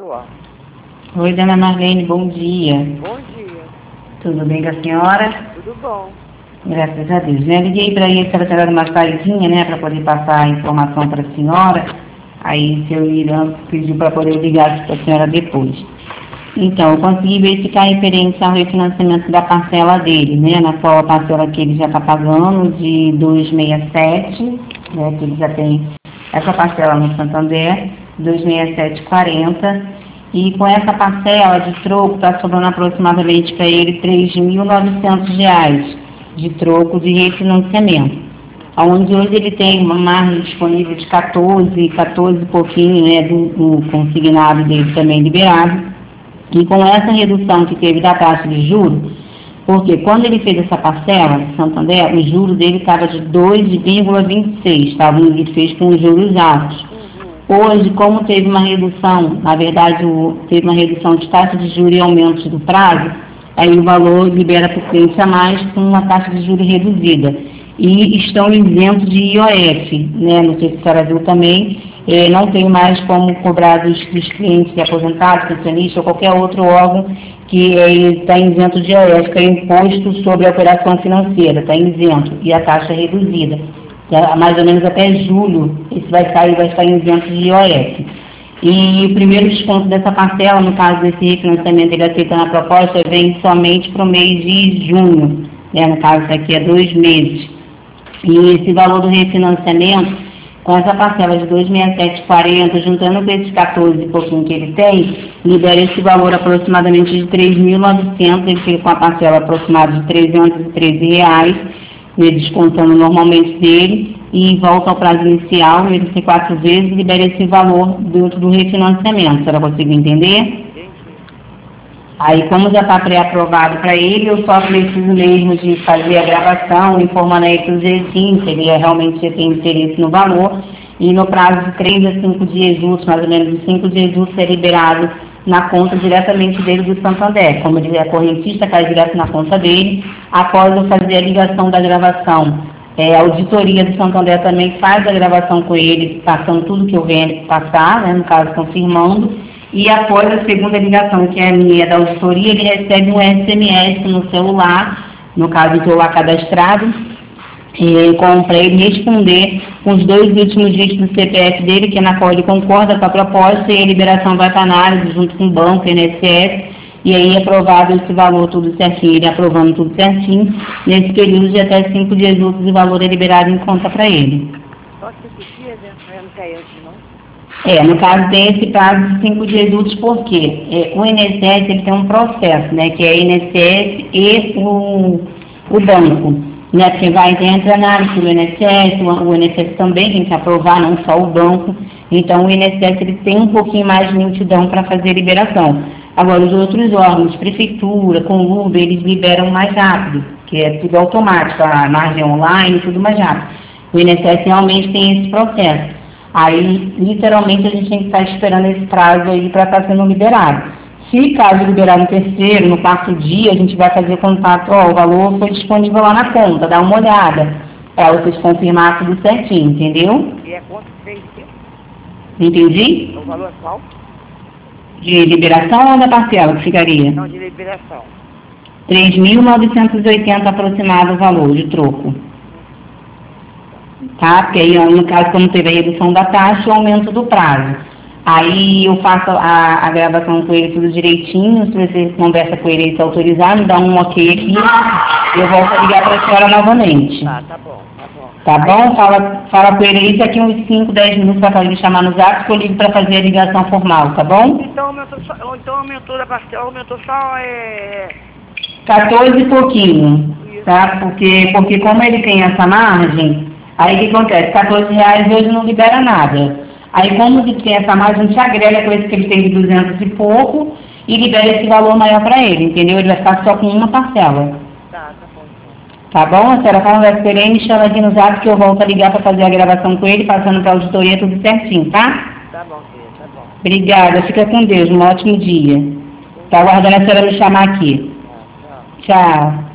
Alô? Oi, dona Marlene, bom dia. Bom dia. Tudo bem com a senhora? Tudo bom. Graças a Deus. Eu liguei para ir, para tirar uma saidinha, né, para poder passar a informação para a senhora. Aí, seu Irã pediu para poder ligar para a senhora depois. Então, eu consegui verificar referente ao refinanciamento da parcela dele, né, na qual a parcela que ele já está pagando, de 267, né, que ele já tem essa parcela no Santander, 267,40, e com essa parcela de troco está sobrando aproximadamente para ele R$ 3.900 de troco de refinanciamento, onde hoje ele tem uma margem disponível de 14 e pouquinho, né, do consignado dele também liberado. E com essa redução que teve da taxa de juros, porque quando ele fez essa parcela de Santander, o juro dele estava de 2,26, ele fez com os juros altos. Hoje, como teve uma redução, na verdade, teve uma redução de taxa de juros e aumentos do prazo, aí o valor libera para o cliente a mais com uma taxa de juros reduzida. E estão isentos de IOF, né? Não sei se a senhora viu também, não tem mais como cobrar dos clientes aposentados, pensionistas ou qualquer outro órgão que está isento de IOF, que é imposto sobre a operação financeira, está isento, e a taxa é reduzida. Mais ou menos até julho, isso vai estar isento de IOF. E o primeiro desconto dessa parcela, no caso desse refinanciamento, ele aceita na proposta, vem somente para o mês de junho, né? No caso, daqui a 2 meses. E esse valor do refinanciamento, com essa parcela de 267,40, juntando com esses 14 e pouquinho que ele tem, libera esse valor aproximadamente de 3.900, ele fica com a parcela aproximada de R$ 313, descontando normalmente dele, e volta ao prazo inicial, ele tem 4 vezes, e libera esse valor dentro do refinanciamento. A senhora conseguiu entender? Aí, como já está pré-aprovado para ele, eu só preciso mesmo de fazer a gravação, informando aí para o jeitinho, se ele realmente tem interesse no valor, e no prazo de 3 a 5 dias úteis, mais ou menos de 5 dias úteis, ser liberado na conta diretamente dele do Santander. Como ele é correntista, cai direto na conta dele, após eu fazer a ligação da gravação. A auditoria do Santander também faz a gravação com ele, passando tudo que eu venho passar, né, no caso, confirmando. E após a segunda ligação, que é a minha da auditoria, ele recebe um SMS no celular, no caso do celular cadastrado, para ele responder com os 2 últimos dígitos do CPF dele, que é na qual ele concorda com a proposta, e a liberação vai para análise junto com o banco, INSS, e aí é aprovado esse valor tudo certinho, ele aprovando tudo certinho, nesse período de até 5 dias úteis, o valor é liberado em conta para ele. Só 5 dias, né? Não tem antes, não? No caso tem esse prazo de 5 dias úteis, porque o INSS ele tem um processo, né, que é INSS e o banco, né, porque vai entra análise do INSS, o INSS também tem que aprovar, não só o banco, então o INSS ele tem um pouquinho mais de lentidão para fazer a liberação. Agora, os outros órgãos, prefeitura, Conluba, eles liberam mais rápido, que é tudo automático, a margem online, tudo mais rápido. O INSS realmente tem esse processo. Aí, literalmente, a gente tem que estar esperando esse prazo aí para estar sendo liberado. Se caso liberar no terceiro, no 4º dia, a gente vai fazer contato, o valor foi disponível lá na conta, dá uma olhada, para vocês confirmar tudo certinho, entendeu? E é quanto que tem? Entendi? O valor é qual? De liberação ou da parcela que ficaria? Não, de liberação. 3.980 aproximado o valor de troco. Tá? Porque aí, no caso, como teve a redução da taxa, o aumento do prazo. Aí eu faço a gravação com ele tudo direitinho, se você conversa com ele e se autorizar, me dá um ok aqui, eu volto a ligar para a senhora novamente. Tá bom, tá bom. Tá bom? Fala com ele aí, daqui uns 5, 10 minutos para ele chamar no zap, que eu ligo para fazer a ligação formal, tá bom? Então aumentou da parcela, aumentou só 14 e pouquinho, tá? Porque como ele tem essa margem, aí o que acontece? R$14 hoje não libera nada. Aí como ele tem essa margem, a gente agrega com esse que ele tem de 200 e pouco e libera esse valor maior para ele, entendeu? Ele vai ficar só com uma parcela. Tá bom. Tá bom? A senhora conversa com ele, me chama aqui no zap que eu volto a ligar para fazer a gravação com ele, passando para a auditoria tudo certinho, tá? Tá bom, filha, tá bom. Obrigada, fica com Deus, um ótimo dia. Tá aguardando a senhora me chamar aqui. Tchau. Tchau.